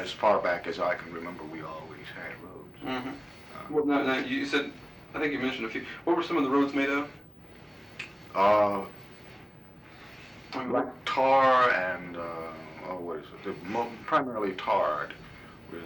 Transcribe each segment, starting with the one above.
as far back as I can remember, we always had roads. Well, now you said, I think you mentioned a few. What were some of the roads made of? Black tar and what is it? Primarily tarred with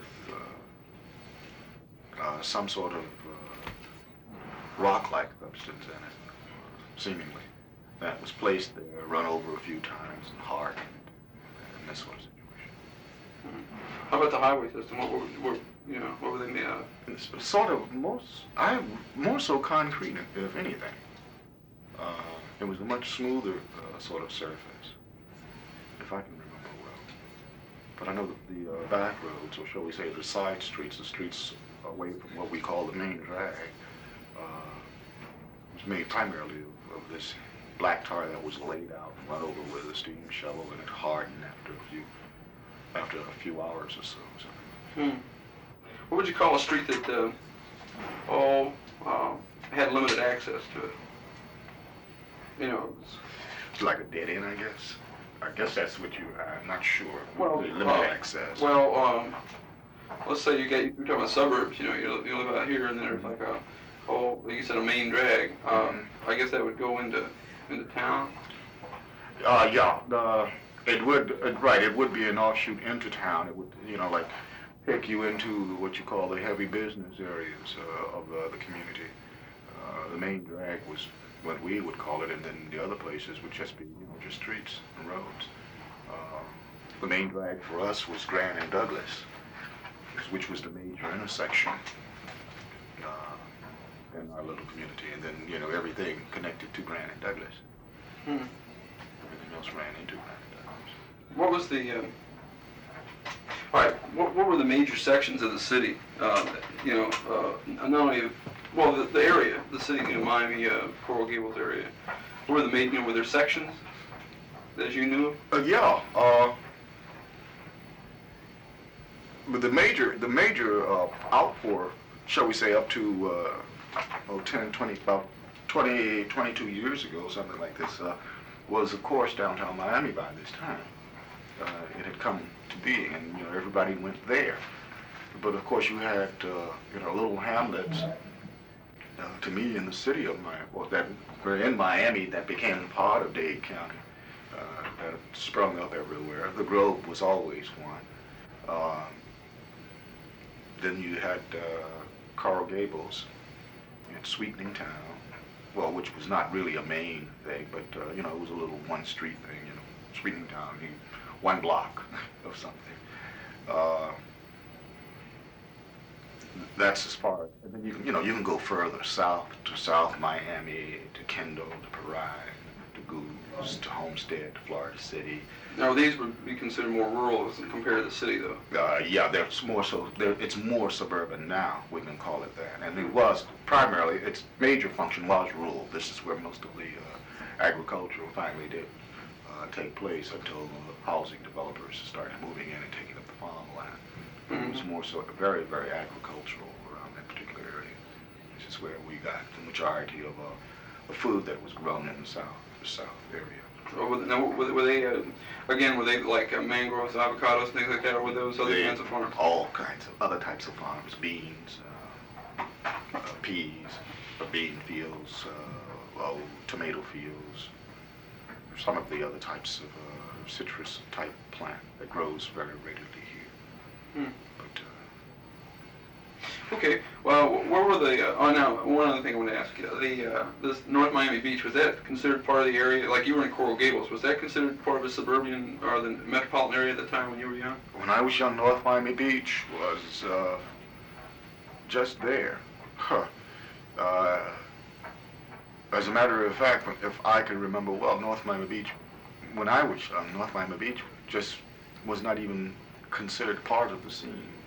some sort of rock-like substance in it, seemingly. That was placed there, run over a few times, and hardened, and this sort of situation. How about the highway system? What were they made out of? It's sort of more so concrete, if anything. It was a much smoother sort of surface, if I can remember well. But I know that the back roads, or shall we say the side streets, the streets away from what we call the main drag, was made primarily of this black tar that was laid out and run over with a steam shovel, and it hardened after a few hours or so. What would you call a street that had limited access to it? It's like a dead end, I guess. I guess that's what I'm not sure. Well, limited access. Well, let's say you're talking about suburbs. You live out here, and there's like like you said, a main drag. I guess that would go into town. Yeah. It would, right, it would be an offshoot into town. It would, like take you into what you call the heavy business areas of the community. The main drag was what we would call it, and then the other places would just be, just streets and roads. The main drag for us was Grand and Douglas, which was the major intersection in our little community, and then, everything connected to Grand and Douglas. Everything else ran into Grand and Douglas. What was the, all right, what were the major sections of the city? Not only, the area, the city, Miami, Coral Gables area. What were the major, were there sections as you knew of? Yeah. But the major outpour, shall we say, up to 10, 20, about 20, 22 years ago, something like this, was of course downtown Miami by this time. It had come to being, and everybody went there. But of course, you had little hamlets. To me, in the city of Miami, that were in Miami, that became part of Dade County, that sprung up everywhere. The Grove was always one. Then you had Coral Gables, you had Sweetening Town, which was not really a main thing, but it was a little one street thing. Sweetening Town, one block of something. That's as far, and then you can go further south to South Miami, to Kendall, to Paride, to Goose, to Homestead, to Florida City. Now these would be considered more rural as compared to the city, though. Yeah, there's more so. It's more suburban now. We can call it that, and it was primarily its major function was rural. This is where most of the agriculture finally did take place until housing developers started moving in and taking up the farmland. It was more so very, very agricultural around that particular area. This is where we got the majority of the food that was grown in the south area. Now, were they, again, were they like mangroves, avocados, things like that, or were those other kinds of farms? All kinds of other types of farms, beans, peas, bean fields, tomato fields, some of the other types of citrus type plant that grows very readily here. But, okay. Well, where were the? Now one other thing I want to ask you: this North Miami Beach, was that considered part of the area? Like you were in Coral Gables, was that considered part of a suburban or the metropolitan area at the time when you were young? When I was young, North Miami Beach was just there. As a matter of fact, if I can remember well, North Miami Beach, when I was young, North Miami Beach just was not even considered part of the scene.